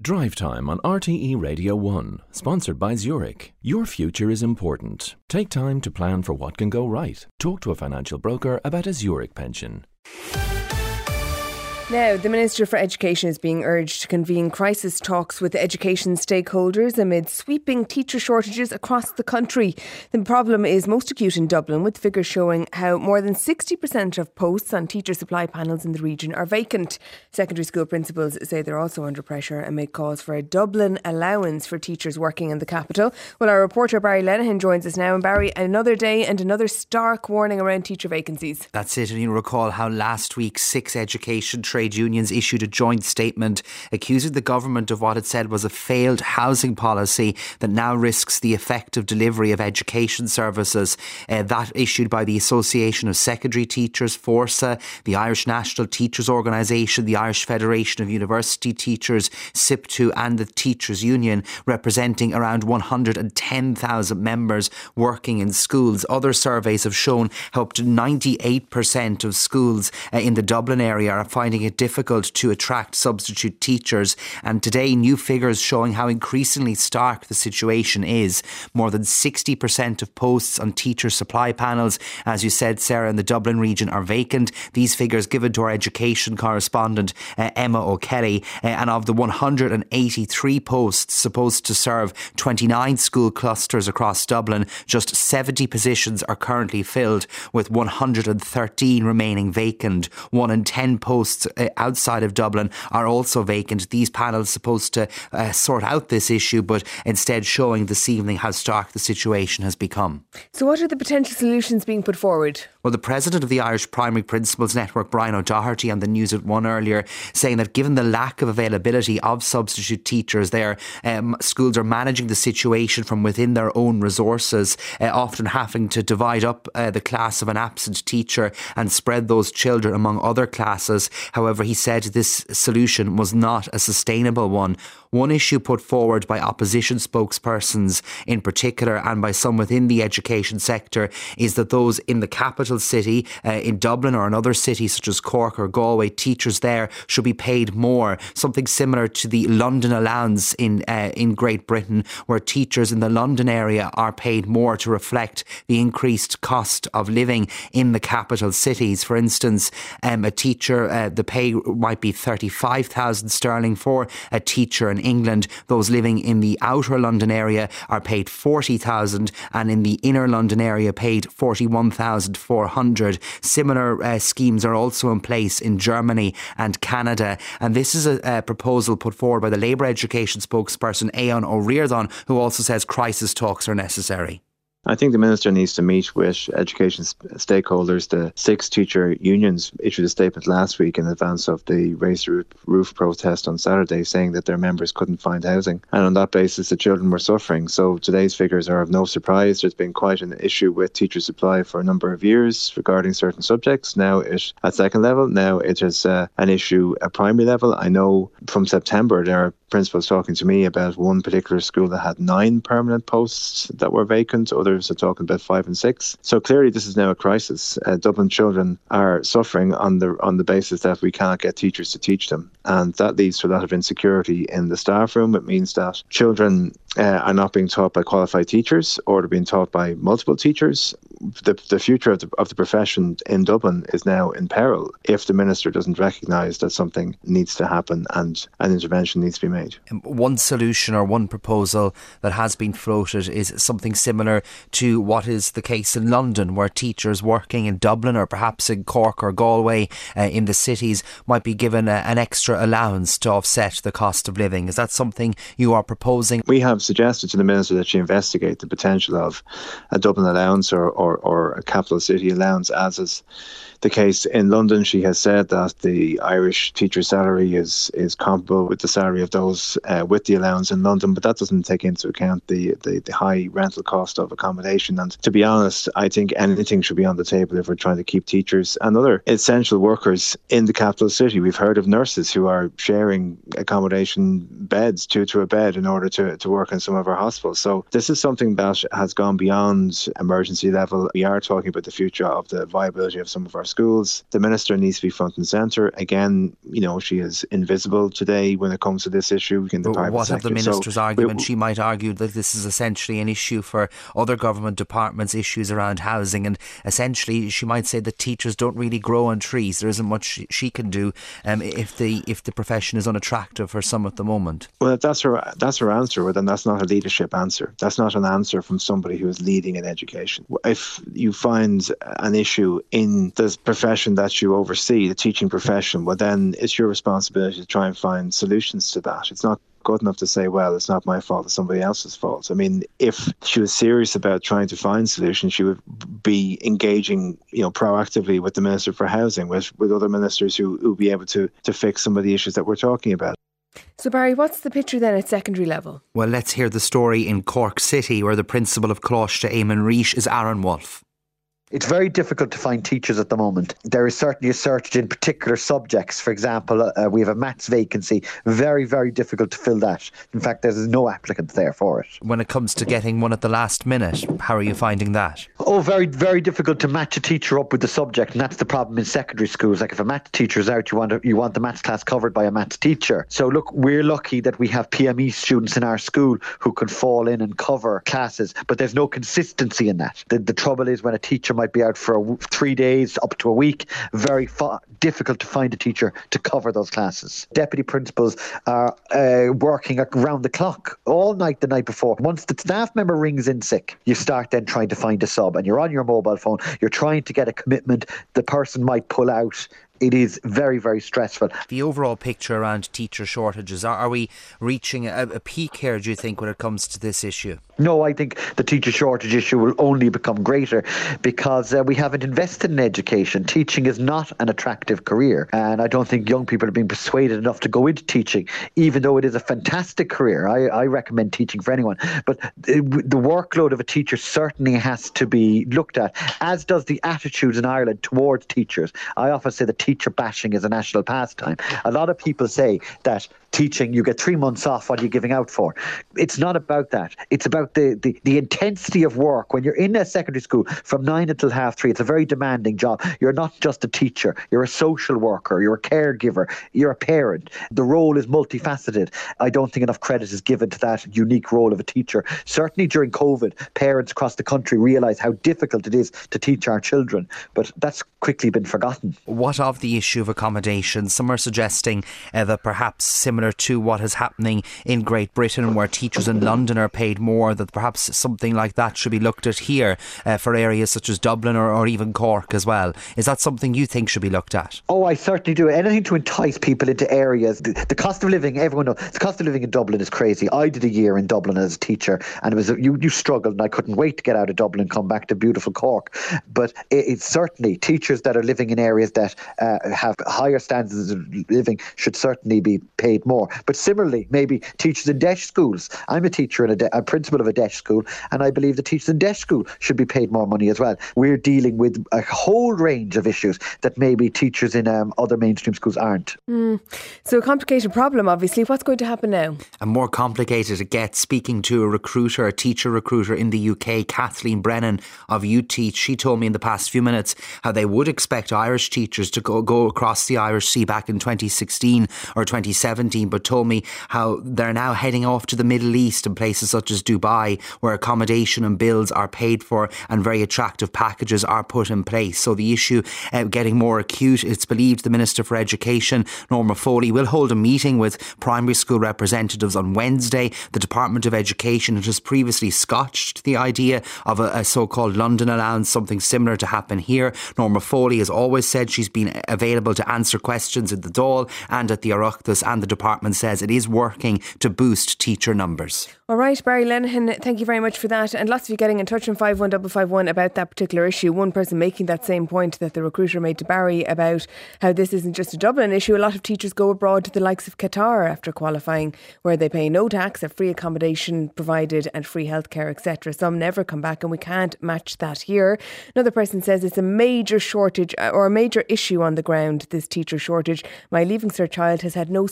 Drive Time on RTE Radio 1, sponsored by Zurich. Your future is important. Take time to plan for what can go right. Talk to a financial broker about a Zurich pension. Now, the Minister for Education is being urged to convene crisis talks with education stakeholders amid sweeping teacher shortages across the country. The problem is most acute in Dublin, with figures showing how more than 60% of posts on teacher supply panels in the region are vacant. Secondary school principals say they're also under pressure amid calls for a Dublin allowance for teachers working in the capital. Well, our reporter Barry Lenihan joins us now. And Barry, another day and another stark warning around teacher vacancies. That's it, and you recall how last week 6 education trade unions issued a joint statement accusing the government of what it said was a failed housing policy that now risks the effective delivery of education services. That issued by the Association of Secondary Teachers, FORSA, the Irish National Teachers Organisation, the Irish Federation of University Teachers, SIPTU and the Teachers Union, representing around 110,000 members working in schools. Other surveys have shown how up to 98% of schools in the Dublin area are finding it difficult to attract substitute teachers, and today new figures showing how increasingly stark the situation is. More than 60% of posts on teacher supply panels, as you said, Sarah, in the Dublin region are vacant. These figures given to our education correspondent Emma O'Kelly, and of the 183 posts supposed to serve 29 school clusters across Dublin, just 70 positions are currently filled, with 113 remaining vacant. 1 in 10 posts outside of Dublin are also vacant. These panels supposed to sort out this issue, but instead showing this evening how stark the situation has become. So what are the potential solutions being put forward? Well, the president of the Irish Primary Principals Network, Brian O'Doherty, on the News at 1 earlier, saying that given the lack of availability of substitute teachers there, schools are managing the situation from within their own resources, often having to divide up the class of an absent teacher and spread those children among other classes. However, he said this solution was not a sustainable one. One issue put forward by opposition spokespersons in particular, and by some within the education sector, is that those in the capital city, in Dublin or another city such as Cork or Galway, teachers there should be paid more, something similar to the London allowance in Great Britain, where teachers in the London area are paid more to reflect the increased cost of living in the capital cities. For instance, a teacher, the pay might be 35,000 sterling for a teacher in England. Those living in the outer London area are paid 40,000, and in the inner London area paid 41,400. Similar schemes are also in place in Germany and Canada, and this is a proposal put forward by the Labour education spokesperson Aodhán Ó Ríordáin, who also says crisis talks are necessary. I think the Minister needs to meet with education stakeholders. The 6 teacher unions issued a statement last week in advance of the Raise the Roof protest on Saturday, saying that their members couldn't find housing. And on that basis, the children were suffering. So today's figures are of no surprise. There's been quite an issue with teacher supply for a number of years regarding certain subjects. Now it at second level. Now it is an issue at primary level. I know from September there are principals talking to me about one particular school that had 9 permanent posts that were vacant. Others are talking about 5 and 6. So clearly this is now a crisis. Dublin children are suffering on the basis that we cannot get teachers to teach them, and that leads to a lot of insecurity in the staff room. It means that children are not being taught by qualified teachers, or they're being taught by multiple teachers. The future of the profession in Dublin is now in peril if the Minister doesn't recognise that something needs to happen and an intervention needs to be made. One solution or one proposal that has been floated is something similar to what is the case in London, where teachers working in Dublin or perhaps in Cork or Galway in the cities might be given an extra allowance to offset the cost of living. Is that something you are proposing? We have suggested to the Minister that she investigate the potential of a Dublin allowance or a capital city allowance, as is the case in London. She has said that the Irish teacher salary is comparable with the salary of those with the allowance in London, but that doesn't take into account the high rental cost of accommodation. And to be honest, I think anything should be on the table if we're trying to keep teachers and other essential workers in the capital city. We've heard of nurses who are sharing accommodation beds, 2 to a bed, in order to work in some of our hospitals. So this is something that has gone beyond emergency level principle. We are talking about the future of the viability of some of our schools. The Minister needs to be front and centre. Again, she is invisible today when it comes to this issue in the private what sector. Of the Minister's argument? She might argue that this is essentially an issue for other government departments, issues around housing, and essentially she might say that teachers don't really grow on trees. There isn't much she can do if the profession is unattractive for some at the moment. Well, if that's her answer, well, then that's not a leadership answer. That's not an answer from somebody who is leading in education. If you find an issue in this profession that you oversee, the teaching profession, well, then it's your responsibility to try and find solutions to that. It's not good enough to say, well, it's not my fault, it's somebody else's fault. I mean, if she was serious about trying to find solutions, she would be engaging, proactively with the Minister for Housing, with other ministers who would be able to fix some of the issues that we're talking about. So Barry, what's the picture then at secondary level? Well, let's hear the story in Cork City, where the principal of Cloiste Eamon Riche is Aaron Wolfe. It's very difficult to find teachers at the moment. There is certainly a search in particular subjects. For example, we have a maths vacancy. Very, very difficult to fill that. In fact, there's no applicants there for it. When it comes to getting one at the last minute, how are you finding that? Oh, very, very difficult to match a teacher up with the subject. And that's the problem in secondary schools. Like if a maths teacher is out, you want the maths class covered by a maths teacher. So look, we're lucky that we have PME students in our school who can fall in and cover classes. But there's no consistency in that. The trouble is when a teacher might be out for 3 days up to a week, very difficult to find a teacher to cover those classes. Deputy principals are working around the clock all night the night before. Once the staff member rings in sick, you start then trying to find a sub, and you're on your mobile phone, you're trying to get a commitment, the person might pull out. It is very, very stressful. The overall picture around teacher shortages, are we reaching a peak here, do you think, when it comes to this issue? No, I think the teacher shortage issue will only become greater because we haven't invested in education. Teaching is not an attractive career, and I don't think young people are being persuaded enough to go into teaching, even though it is a fantastic career. I recommend teaching for anyone, but the workload of a teacher certainly has to be looked at, as does the attitudes in Ireland towards teachers. I often say that teacher bashing is a national pastime. A lot of people say that teaching, you get 3 months off, what are you giving out for? It's not about that. It's about the intensity of work. When you're in a secondary school from 9 until 3:30, it's a very demanding job. You're not just a teacher, you're a social worker, you're a caregiver, you're a parent. The role is multifaceted. I don't think enough credit is given to that unique role of a teacher. Certainly during COVID, parents across the country realised how difficult it is to teach our children, but that's quickly been forgotten. What of the issue of accommodation? Some are suggesting that perhaps similar to what is happening in Great Britain, where teachers in London are paid more, that perhaps something like that should be looked at here for areas such as Dublin or even Cork as well. Is that something you think should be looked at? Oh, I certainly do. Anything to entice people into areas. The cost of living, everyone knows, the cost of living in Dublin is crazy. I did a year in Dublin as a teacher, and it was you struggled, and I couldn't wait to get out of Dublin and come back to beautiful Cork. But it's certainly teachers that are living in areas that have higher standards of living should certainly be paid more. But similarly, maybe teachers in DEIS schools. I'm a teacher and a principal of a DEIS school, and I believe the teachers in DEIS school should be paid more money as well. We're dealing with a whole range of issues that maybe teachers in other mainstream schools aren't. So a complicated problem, obviously. What's going to happen now? And more complicated it gets. Speaking to a teacher recruiter in the UK, Kathleen Brennan of UTeach, she told me in the past few minutes how they would expect Irish teachers to go across the Irish Sea back in 2016 or 2017, but told me how they're now heading off to the Middle East and places such as Dubai, where accommodation and bills are paid for and very attractive packages are put in place. So the issue getting more acute. It's believed the Minister for Education, Norma Foley, will hold a meeting with primary school representatives on Wednesday. The Department of Education has previously scotched the idea of a so-called London allowance, something similar to happen here. Norma Foley has always said she's been available to answer questions at the Dáil and at the Oireachtas, and the department says it is working to boost teacher numbers. All right, Barry Lenihan, thank you very much for that. And lots of you getting in touch on 51551 about that particular issue. One person making that same point that the recruiter made to Barry about how this isn't just a Dublin issue. A lot of teachers go abroad to the likes of Qatar after qualifying, where they pay no tax, have free accommodation provided and free healthcare, etc. Some never come back, and we can't match that here. Another person says it's a major shortage or a major issue on the ground, this teacher shortage. My Leaving Cert child has had no Spanish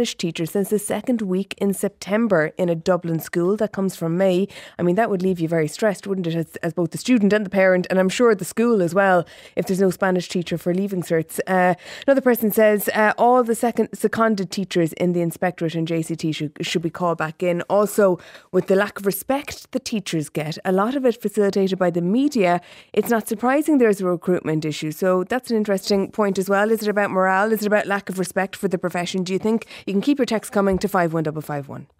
Spanish teacher since the second week in September in a Dublin school. That comes from May. I mean, that would leave you very stressed, wouldn't it, as both the student and the parent, and I'm sure the school as well, if there's no Spanish teacher for leaving certs. Another person says all the seconded teachers in the inspectorate and JCT should be called back in. Also, with the lack of respect the teachers get, a lot of it facilitated by the media, it's not surprising there's a recruitment issue. So that's an interesting point as well. Is it about morale? Is it about lack of respect for the profession, do you think? You can keep your text coming to 51551.